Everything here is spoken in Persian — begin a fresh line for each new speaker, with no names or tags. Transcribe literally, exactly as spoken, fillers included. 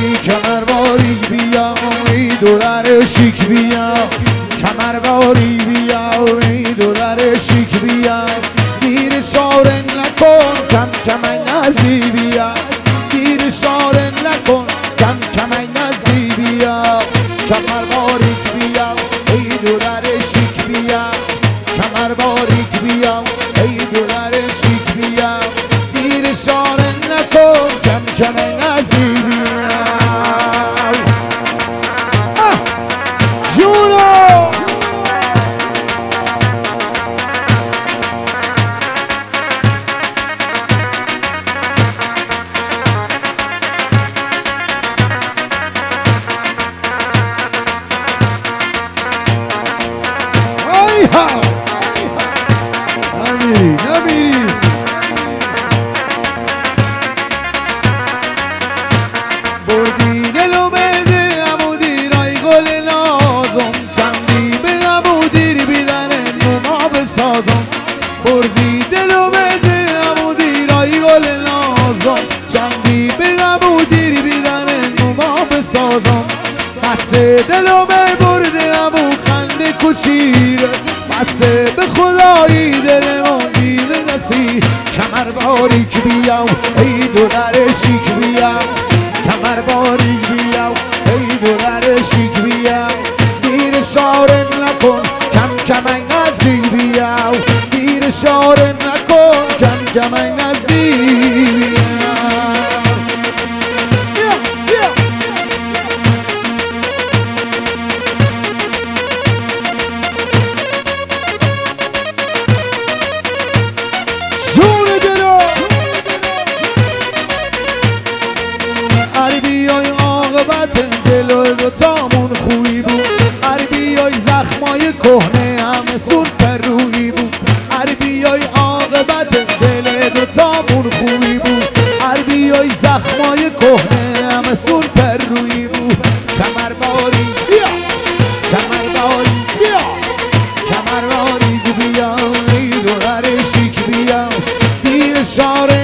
ای کمر باریک بیا ای دلار شیک بیا کمر باریک بیا ای دلار شیک بیا دیر شارن نکن کم کم نزی بیا دیر شارن نکن کم کم نزی بیا کمر باریک بیا ای دلار شیک بیا کمر باریک بیا ای دلار شیک بیا دیر شارن نکن کم کم نزی بیا جونو نمیری نمیری بردی دلو بده عمودی رای گل نازم چندی به عمودی بیدن نوما بسازم بردی دلو بده عمودی رای گل نازم چندی به عمودی بیدن نوما بسازم بسه دلو برده عمو خنده کچیره بسه به خدایی دلمون دیده نسی کمر باریک بیاو ای دلار شیک بیاو کمر باریک بیاو ای دلار شیک بیاو دیر شارن نکن کم کم نزی بیاو دیر شارن نکن کم کم نزی دل دوتامون خوبی بود عربیای زخمای کهنه همه سون پرویی بود عربیای عاقبت دل دوتامون خوبی بود عربیای زخمای کهنه همه سون پرویی بود کمر باری بیا کمر باری بیا کمر باری بیا ای دلار شیک بیا دیر شاره